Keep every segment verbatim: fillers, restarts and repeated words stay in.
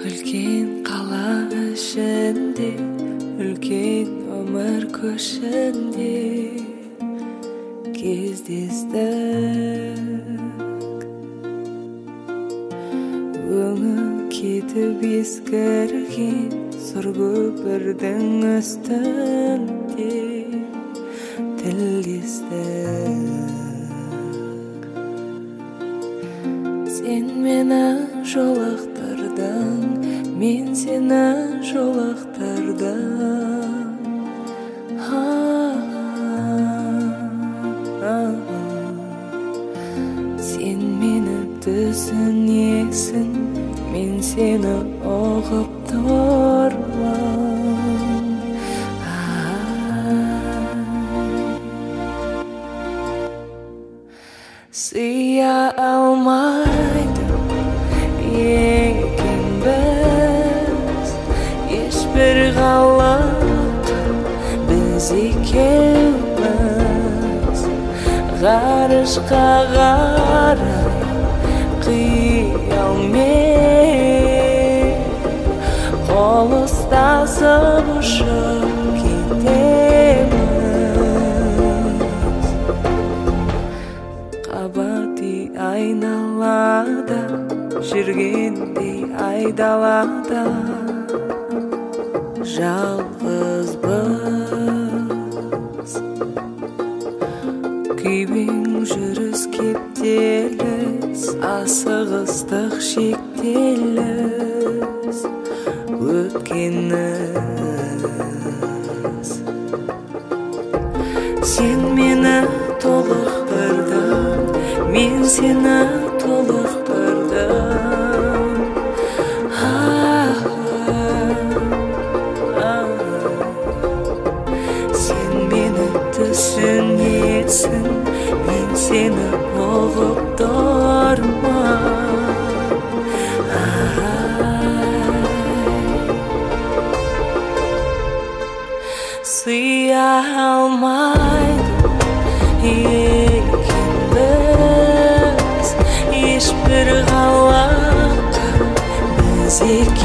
үлкен қала ішінде, үлкен өмір көшінде кездестік. Өңі кетіп ескірген сұр көпірдің үстінде тілдестік. Сен мені жолықтырдың, мен сені жолықтырдым. Сен мені түсінесің, мен сені ұғып тұрмын. Сыя алмайды екенбіз ешбір ғалам, біз екеуміз ғарышқа қарай қиялмен қол ұстасып ұшып кетеміз. Қабати айналада жүргендей айдалада жалғызбыз. Күйбең жүріс кептеліс, асығыстық шектеліс өткеніміз. Сен мені толықтырдың, мен сені толықтырдым. Сен мені түсінесің, мен сені ұғып тұрмын. Сыя алмайды екенбіз ешбір ғаламға, біз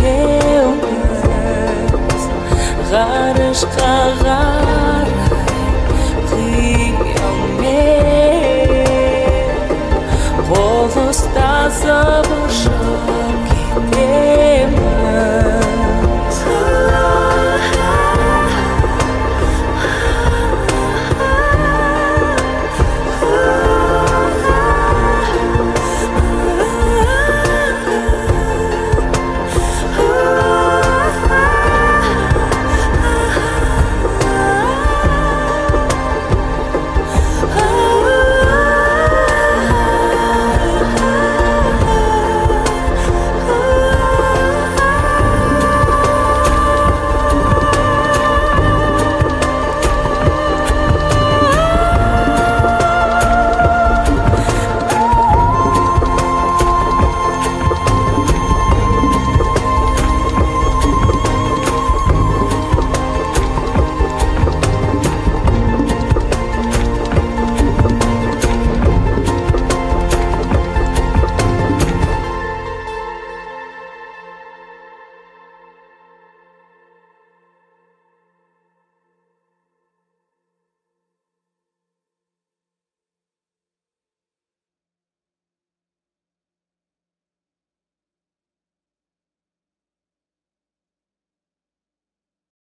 екеуміз ғарышқа қарай қиялмен қол ұстасып ұшып